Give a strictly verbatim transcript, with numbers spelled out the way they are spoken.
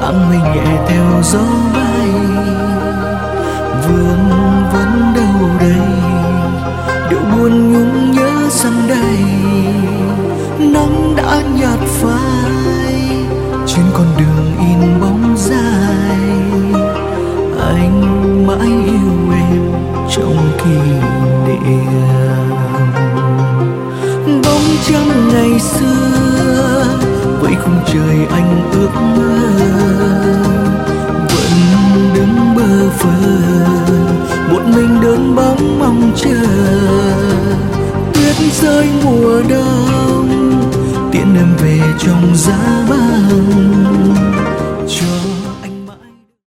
áng mây nhẹ theo gió bay. Vương vấn đâu đây, điệu buồn nhung nhớ rằng đây. Nắng đã nhạt phai trên con đường in bóng dài. Anh mãi yêu em trong kỷ niệm. Bóng trăng ngày xưa với khung trời anh ước mơ, vẫn đứng bơ vơ một mình đơn bóng mong chờ. Tuyết rơi mùa đông tiễn em về trong giá băng.